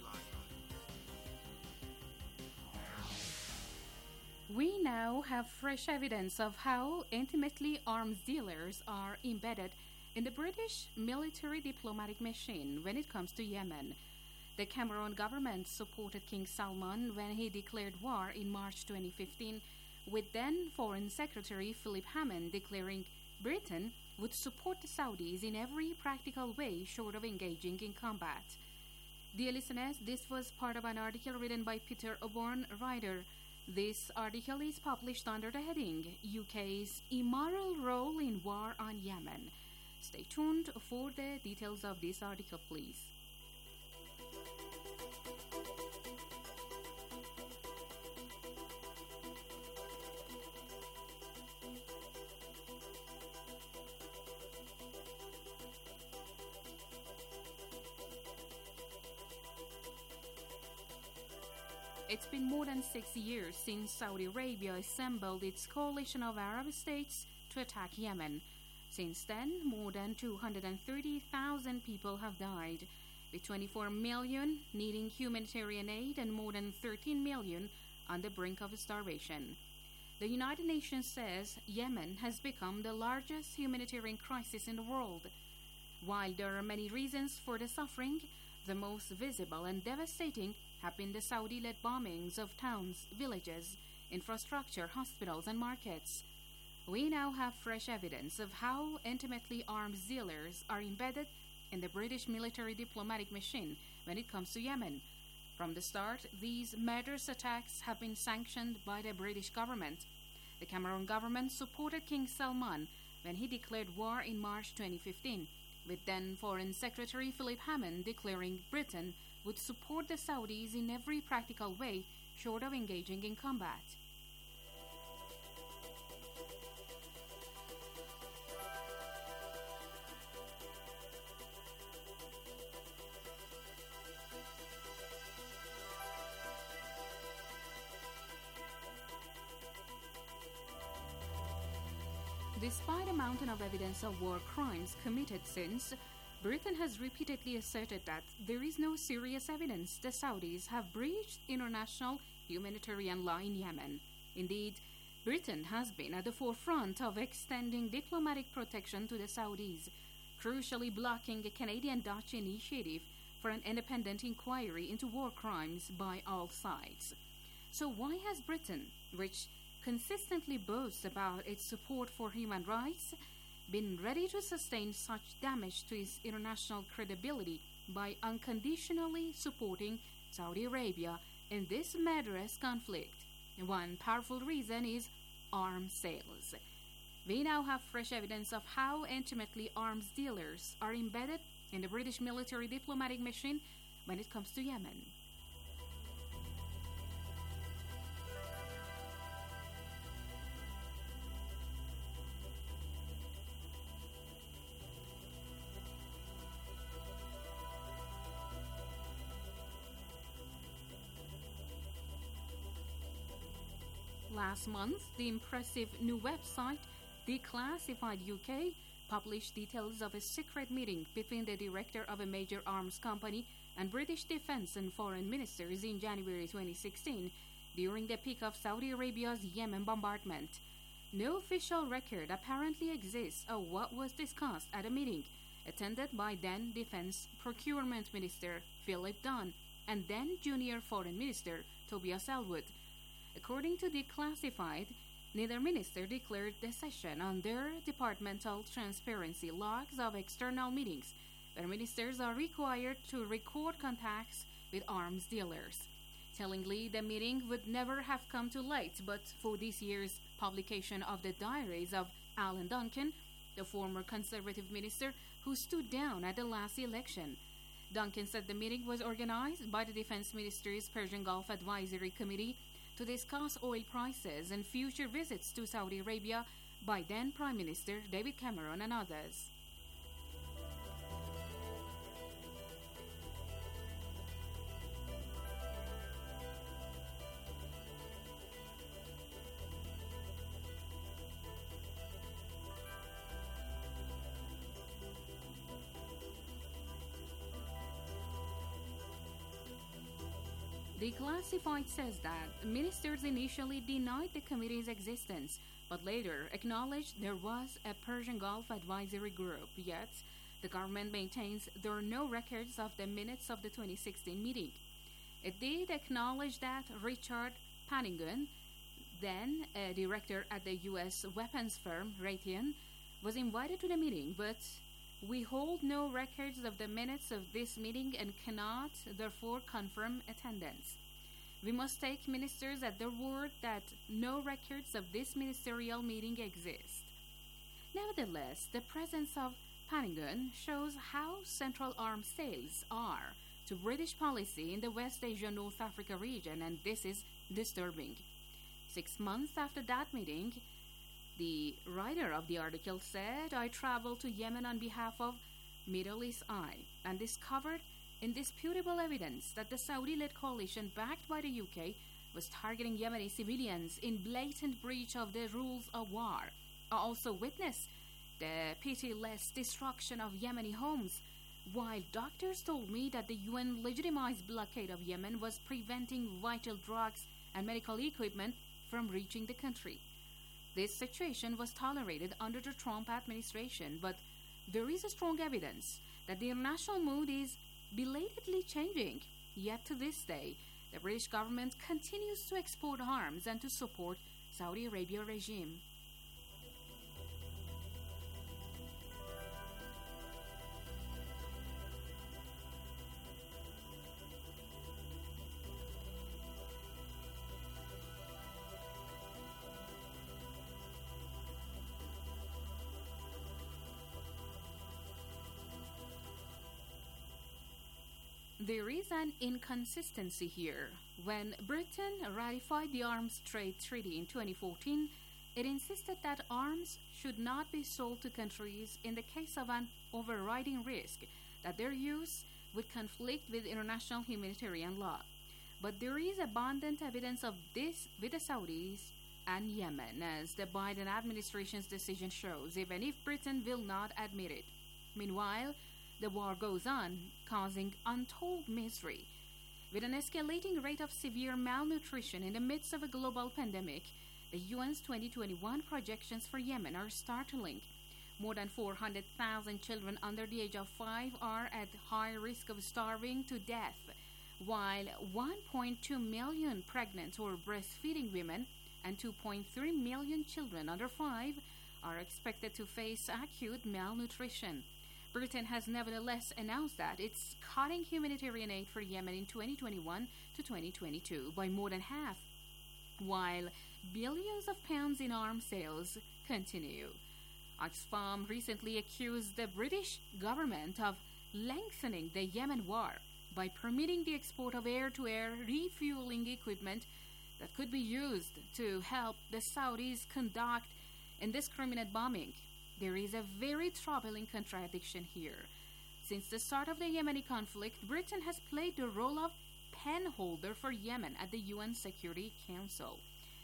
Speaker 4: We now have fresh evidence of how intimately arms dealers are embedded in the British military diplomatic machine when it comes to Yemen. The Cameroon government supported King Salman when he declared war in March twenty fifteen, with then Foreign Secretary Philip Hammond declaring Britain would support the Saudis in every practical way short of engaging in combat. Dear listeners, this was part of an article written by Peter Oborn Ryder. This article is published under the heading U K's Immoral Role in War on Yemen. Stay tuned for the details of this article, please. It's been more than six years since Saudi Arabia assembled its coalition of Arab states to attack Yemen. Since then, more than two hundred thirty thousand people have died, with twenty-four million needing humanitarian aid and more than thirteen million on the brink of starvation. The United Nations says Yemen has become the largest humanitarian crisis in the world. While there are many reasons for the suffering, the most visible and devastating have been the Saudi-led bombings of towns, villages, infrastructure, hospitals, and markets. We now have fresh evidence of how intimately arms dealers are embedded in the British military diplomatic machine when it comes to Yemen. From the start, these murderous attacks have been sanctioned by the British government. The Cameroon government supported King Salman when he declared war in March twenty fifteen, with then Foreign Secretary Philip Hammond declaring Britain would support the Saudis in every practical way short of engaging in combat. Despite a mountain of evidence of war crimes committed since, Britain has repeatedly asserted that there is no serious evidence the Saudis have breached international humanitarian law in Yemen. Indeed, Britain has been at the forefront of extending diplomatic protection to the Saudis, crucially blocking a Canadian-Dutch initiative for an independent inquiry into war crimes by all sides. So why has Britain, which consistently boasts about its support for human rights, been ready to sustain such damage to its international credibility by unconditionally supporting Saudi Arabia in this murderous conflict? One powerful reason is arms sales. We now have fresh evidence of how intimately arms dealers are embedded in the British military diplomatic machine when it comes to Yemen. Last month, the impressive new website, Declassified U K, published details of a secret meeting between the director of a major arms company and British defense and foreign ministers in January twenty sixteen, during the peak of Saudi Arabia's Yemen bombardment. No official record apparently exists of what was discussed at a meeting attended by then Defense Procurement Minister Philip Dunn and then Junior Foreign Minister Tobias Ellwood. According to Declassified, neither minister declared the session on their departmental transparency logs of external meetings, where ministers are required to record contacts with arms dealers. Tellingly, the meeting would never have come to light but for this year's publication of the diaries of Alan Duncan, the former Conservative minister who stood down at the last election. Duncan said the meeting was organized by the Defense Ministry's Persian Gulf Advisory Committee to discuss oil prices and future visits to Saudi Arabia by then Prime Minister David Cameron and others. Declassified says that ministers initially denied the committee's existence, but later acknowledged there was a Persian Gulf Advisory Group. Yet, the government maintains there are no records of the minutes of the twenty sixteen meeting. It did acknowledge that Richard Panningan, then a director at the U S weapons firm Raytheon, was invited to the meeting, but we hold no records of the minutes of this meeting and cannot, therefore, confirm attendance. We must take ministers at their word that no records of this ministerial meeting exist. Nevertheless, the presence of Panningan shows how central arms sales are to British policy in the West Asia-North Africa region, and this is disturbing. Six months after that meeting, the writer of the article said, I traveled to Yemen on behalf of Middle East Eye and discovered indisputable evidence that the Saudi-led coalition backed by the U K was targeting Yemeni civilians in blatant breach of the rules of war. I also witnessed the pitiless destruction of Yemeni homes, while doctors told me that the U N legitimized blockade of Yemen was preventing vital drugs and medical equipment from reaching the country. This situation was tolerated under the Trump administration, but there is a strong evidence that the international mood is belatedly changing. Yet to this day, the British government continues to export arms and to support Saudi Arabia regime. There is an inconsistency here. When Britain ratified the Arms Trade Treaty in twenty fourteen, it insisted that arms should not be sold to countries in the case of an overriding risk that their use would conflict with international humanitarian law. But there is abundant evidence of this with the Saudis and Yemen, as the Biden administration's decision shows, even if Britain will not admit it. Meanwhile, the war goes on, causing untold misery. With an escalating rate of severe malnutrition in the midst of a global pandemic, the U N's twenty twenty-one projections for Yemen are startling. More than four hundred thousand children under the age of five are at high risk of starving to death, while one point two million pregnant or breastfeeding women and two point three million children under five are expected to face acute malnutrition. Britain has nevertheless announced that it's cutting humanitarian aid for Yemen in twenty twenty-one to twenty twenty-two by more than half, while billions of pounds in arms sales continue. Oxfam recently accused the British government of lengthening the Yemen war by permitting the export of air-to-air refueling equipment that could be used to help the Saudis conduct indiscriminate bombing. There is a very troubling contradiction here. Since the start of the Yemeni conflict, Britain has played the role of pen holder for Yemen at the U N Security Council.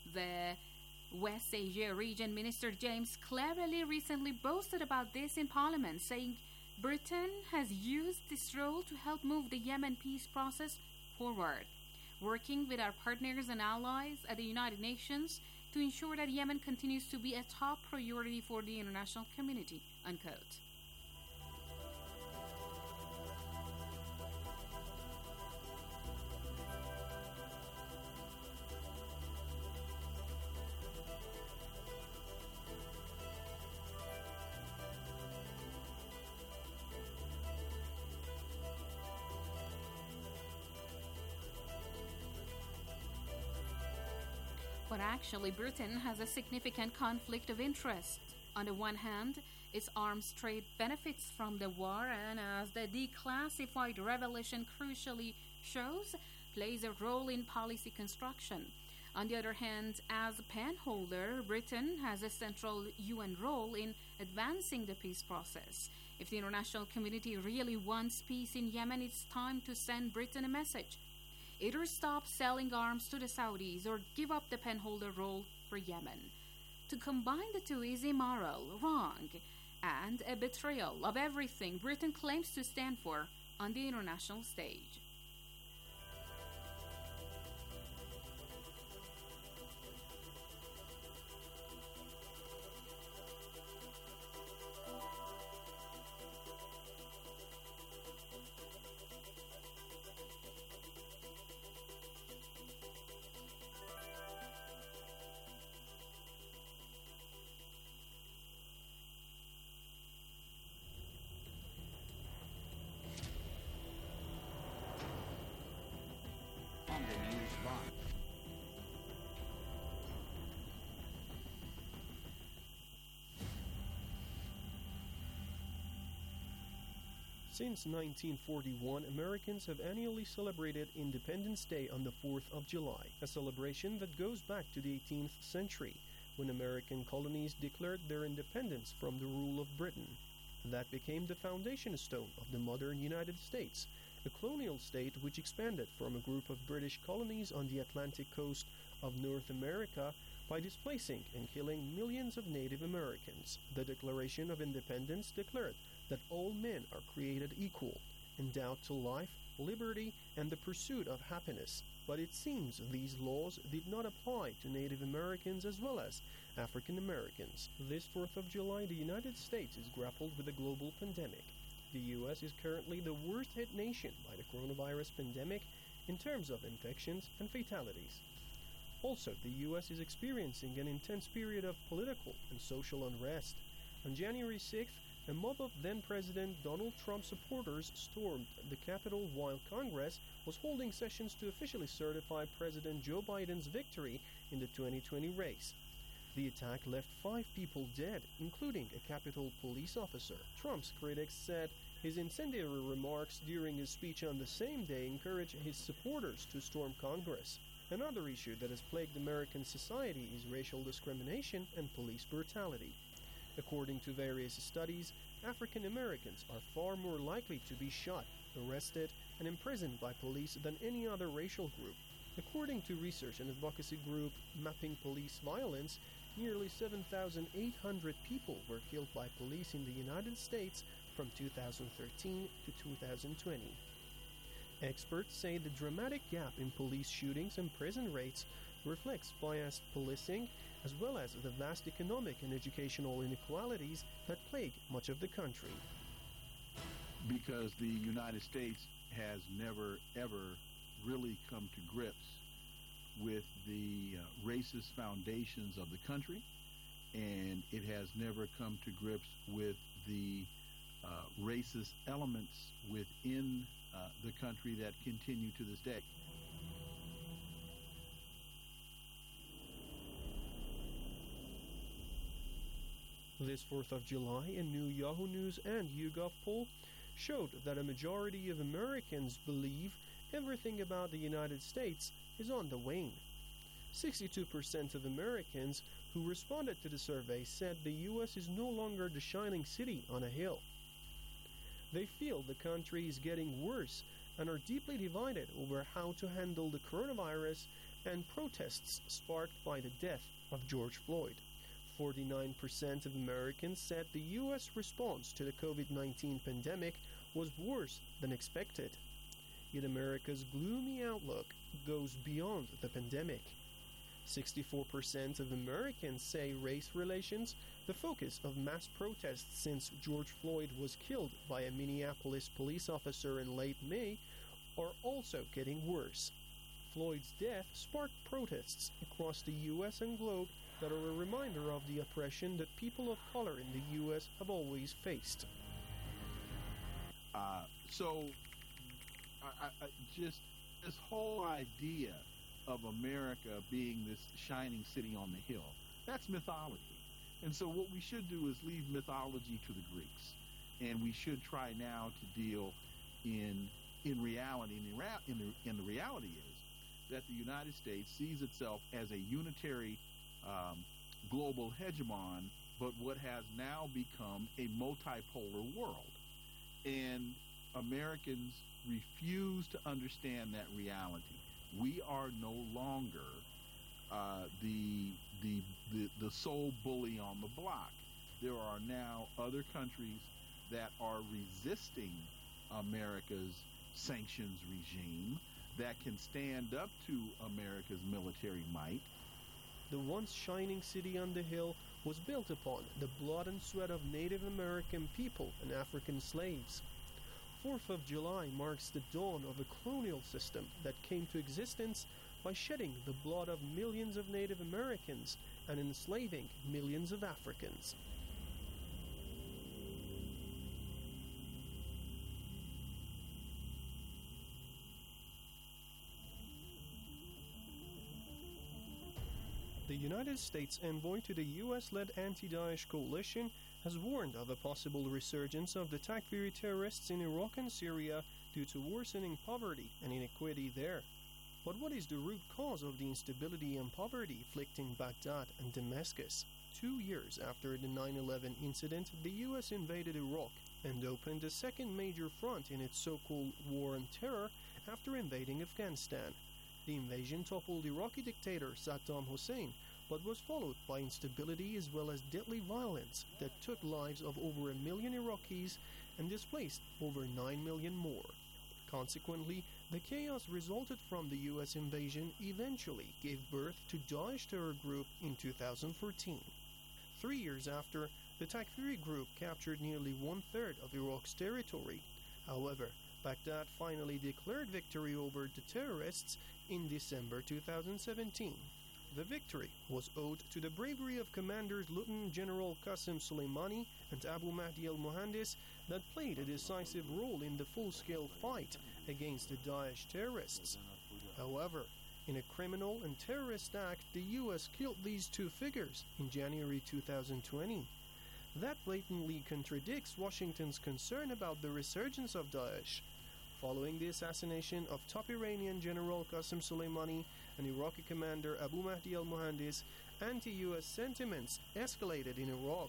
Speaker 4: The West Asia Region Minister James Cleverly recently boasted about this in Parliament, saying Britain has used this role to help move the Yemen peace process forward, working with our partners and allies at the United Nations to ensure that Yemen continues to be a top priority for the international community, unquote. But actually, Britain has a significant conflict of interest. On the one hand, its arms trade benefits from the war, and as the declassified revelation crucially shows, plays a role in policy construction. On the other hand, as a penholder, Britain has a central U N role in advancing the peace process. If the international community really wants peace in Yemen, it's time to send Britain a message. Either stop selling arms to the Saudis or give up the penholder role for Yemen. To combine the two is immoral, wrong, and a betrayal of everything Britain claims to stand for on the international stage.
Speaker 10: Since nineteen forty-one, Americans have annually celebrated Independence Day on the fourth of July, a celebration that goes back to the eighteenth century, when American colonies declared their independence from the rule of Britain. That became the foundation stone of the modern United States, a colonial state which expanded from a group of British colonies on the Atlantic coast of North America by displacing and killing millions of Native Americans. The Declaration of Independence declared that all men are created equal, endowed to life, liberty, and the pursuit of happiness. But it seems these laws did not apply to Native Americans as well as African Americans. This fourth of July, the United States is grappled with a global pandemic. The U S is currently the worst hit nation by the coronavirus pandemic in terms of infections and fatalities. Also, the U S is experiencing an intense period of political and social unrest. On January sixth, a mob of then-President Donald Trump supporters stormed the Capitol while Congress was holding sessions to officially certify President Joe Biden's victory in the twenty twenty race. The attack left five people dead, including a Capitol police officer. Trump's critics said his incendiary remarks during his speech on the same day encouraged his supporters to storm Congress. Another issue that has plagued American society is racial discrimination and police brutality. According to various studies, African Americans are far more likely to be shot, arrested, and imprisoned by police than any other racial group. According to research and advocacy group Mapping Police Violence, nearly seven thousand eight hundred people were killed by police in the United States from two thousand thirteen to two thousand twenty. Experts say the dramatic gap in police shootings and prison rates reflects biased policing, as well as the vast economic and educational inequalities that plague much of the country.
Speaker 11: Because the United States has never, ever really come to grips with the uh, racist foundations of the country, and it has never come to grips with the uh, racist elements within uh, the country that continue to this day.
Speaker 10: This fourth of July, a new Yahoo News and YouGov poll showed that a majority of Americans believe everything about the United States is on the wane. sixty-two percent of Americans who responded to the survey said the U S is no longer the shining city on a hill. They feel the country is getting worse and are deeply divided over how to handle the coronavirus and protests sparked by the death of George Floyd. forty-nine percent of Americans said the U S response to the COVID nineteen pandemic was worse than expected. Yet America's gloomy outlook goes beyond the pandemic. sixty-four percent of Americans say race relations, the focus of mass protests since George Floyd was killed by a Minneapolis police officer in late May, are also getting worse. Floyd's death sparked protests across the U S and globe that are a reminder of the oppression that people of color in the U S have always faced.
Speaker 11: Uh, so, I, I, just this whole idea of America being this shining city on the hill, that's mythology. And so what we should do is leave mythology to the Greeks. And we should try now to deal in in reality. And the, in the, in the reality is that the United States sees itself as a unitary um, global hegemon, but what has now become a multipolar world. And Americans refuse to understand that reality. We are no longer uh, the, the the the sole bully on the block. There are now other countries that are resisting America's sanctions regime, that can stand up to America's military might.
Speaker 10: The once shining city on the hill was built upon the blood and sweat of Native American people and African slaves. fourth of July marks the dawn of a colonial system that came to existence by shedding the blood of millions of Native Americans and enslaving millions of Africans. The United States envoy to the U S-led anti-Daesh coalition has warned of a possible resurgence of the Takfiri terrorists in Iraq and Syria due to worsening poverty and inequity there. But what is the root cause of the instability and poverty afflicting Baghdad and Damascus? Two years after the nine eleven incident, the U S invaded Iraq and opened a second major front in its so-called War on Terror after invading Afghanistan. The invasion toppled Iraqi dictator Saddam Hussein, but was followed by instability as well as deadly violence that took lives of over a million Iraqis and displaced over nine million more. Consequently, the chaos resulted from the U S invasion eventually gave birth to Daesh terror group in two thousand fourteen. Three years after, the Takfiri group captured nearly one-third of Iraq's territory. However, Baghdad finally declared victory over the terrorists in December two thousand seventeen. The victory was owed to the bravery of commanders Lieutenant General Qasem Soleimani and Abu Mahdi al-Muhandis that played a decisive role in the full-scale fight against the Daesh terrorists. However, in a criminal and terrorist act, the U S killed these two figures in January two thousand twenty. That blatantly contradicts Washington's concern about the resurgence of Daesh. Following the assassination of top Iranian General Qasem Soleimani and Iraqi commander Abu Mahdi al-Muhandis, anti-U S sentiments escalated in Iraq.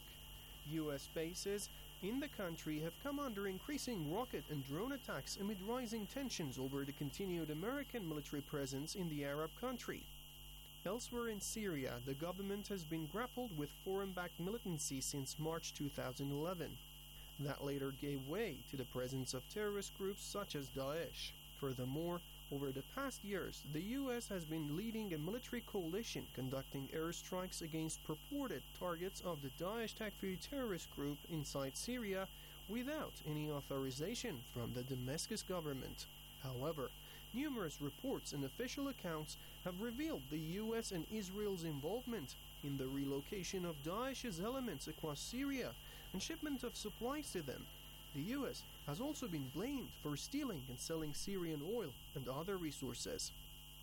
Speaker 10: U S bases in the country have come under increasing rocket and drone attacks amid rising tensions over the continued American military presence in the Arab country. Elsewhere in Syria, the government has been grappled with foreign-backed militancy since March two thousand eleven. That later gave way to the presence of terrorist groups such as Daesh. Furthermore, over the past years, the U S has been leading a military coalition conducting airstrikes against purported targets of the Daesh Takfiri terrorist group inside Syria without any authorization from the Damascus government. However, numerous reports and official accounts have revealed the U S and Israel's involvement in the relocation of Daesh's elements across Syria and shipment of supplies to them. The U S has also been blamed for stealing and selling Syrian oil and other resources.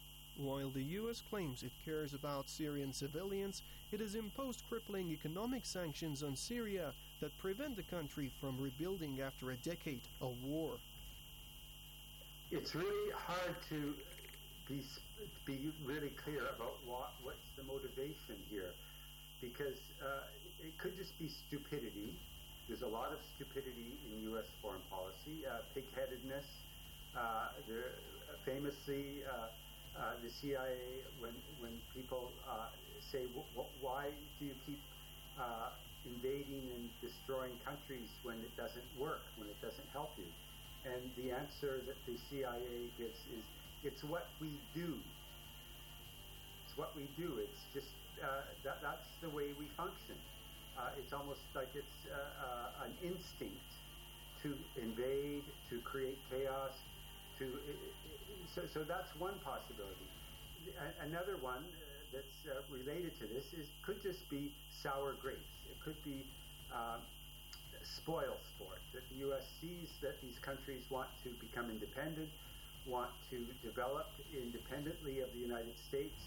Speaker 10: While the U S claims it cares about Syrian civilians, it has imposed crippling economic sanctions on Syria that prevent the country from rebuilding after a decade of war.
Speaker 12: It's really hard to be be really clear about what what's the motivation here, because uh, it could just be stupidity. There's a lot of stupidity in U S foreign policy, uh, pig-headedness. Uh, there, famously, uh, uh, the C I A, when when people uh, say, w- w- why do you keep uh, invading and destroying countries when it doesn't work, when it doesn't help you? And the answer that the C I A gives is, it's what we do. It's what we do. It's just, uh, that, that's the way we function. Uh, it's almost like it's uh, uh, an instinct to invade, to create chaos, to, so, so that's one possibility. Another one uh, that's uh, related to this is, could just be sour grapes. It could be uh, spoil sport, that the U S sees that these countries want to become independent, want to develop independently of the United States.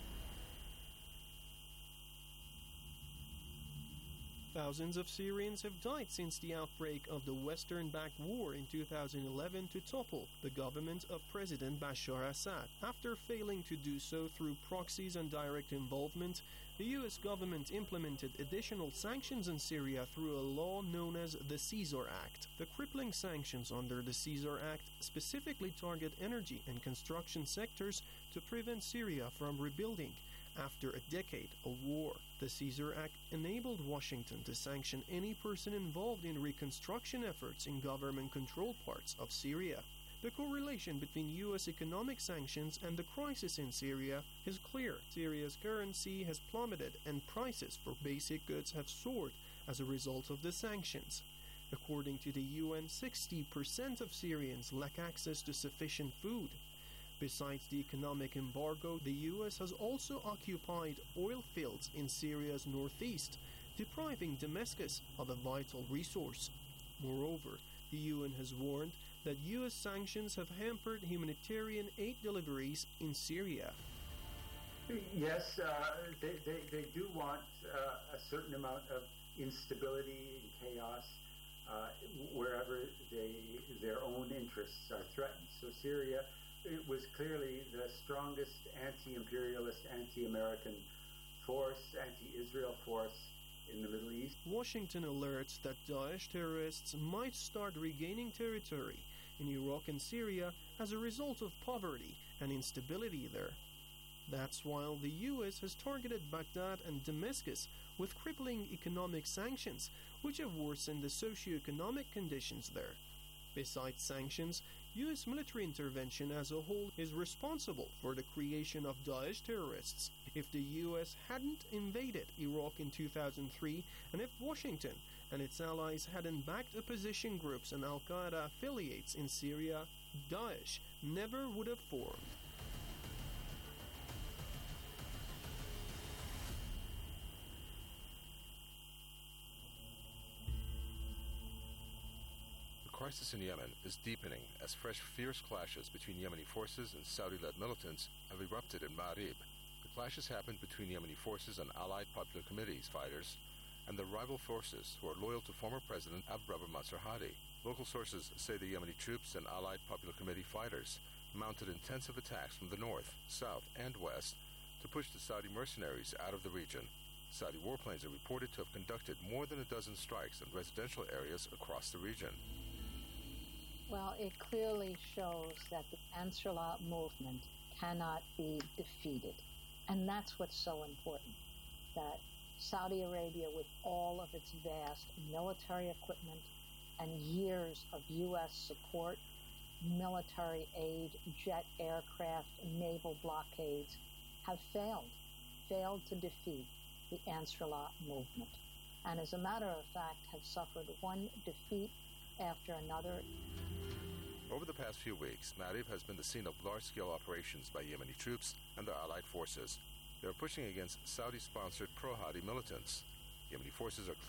Speaker 10: Thousands of Syrians have died since the outbreak of the Western-backed war in two thousand eleven to topple the government of President Bashar Assad. After failing to do so through proxies and direct involvement, the U S government implemented additional sanctions in Syria through a law known as the Caesar Act. The crippling sanctions under the Caesar Act specifically target energy and construction sectors to prevent Syria from rebuilding after a decade of war. The Caesar Act enabled Washington to sanction any person involved in reconstruction efforts in government-controlled parts of Syria. The correlation between U S economic sanctions and the crisis in Syria is clear. Syria's currency has plummeted and prices for basic goods have soared as a result of the sanctions. According to the U N, sixty percent of Syrians lack access to sufficient food. Besides the economic embargo, the U S has also occupied oil fields in Syria's northeast, depriving Damascus of a vital resource. Moreover, the U N has warned that U S sanctions have hampered humanitarian aid deliveries in Syria.
Speaker 12: Yes, uh, they, they, they do want uh, a certain amount of instability and chaos uh, wherever they, their own interests are threatened. So Syria, it was clearly the strongest anti-imperialist, anti-American force, anti-Israel force in the Middle East.
Speaker 10: Washington alerts that Daesh terrorists might start regaining territory in Iraq and Syria as a result of poverty and instability there. That's while the U S has targeted Baghdad and Damascus with crippling economic sanctions, which have worsened the socio-economic conditions there. Besides sanctions, U S military intervention as a whole is responsible for the creation of Daesh terrorists. If the U S hadn't invaded Iraq in two thousand three, and if Washington and its allies hadn't backed opposition groups and Al-Qaeda affiliates in Syria, Daesh never would have formed.
Speaker 13: The crisis in Yemen is deepening as fresh fierce clashes between Yemeni forces and Saudi-led militants have erupted in Ma'rib. The clashes happened between Yemeni forces and Allied Popular Committee's fighters and the rival forces who are loyal to former President Abd-Rabbuh Mansur Hadi. Local sources say the Yemeni troops and Allied Popular Committee fighters mounted intensive attacks from the north, south, and west to push the Saudi mercenaries out of the region. Saudi warplanes are reported to have conducted more than a dozen strikes in residential areas across the region.
Speaker 14: Well, it clearly shows that the Ansarullah movement cannot be defeated. And that's what's so important, that Saudi Arabia, with all of its vast military equipment and years of U S support, military aid, jet aircraft, naval blockades, have failed, failed to defeat the Ansarullah movement. And as a matter of fact, have suffered one defeat after another.
Speaker 13: Over the past few weeks, Ma'rib has been the scene of large-scale operations by Yemeni troops and their allied forces. They are pushing against Saudi-sponsored pro-Hadi militants. Yemeni forces are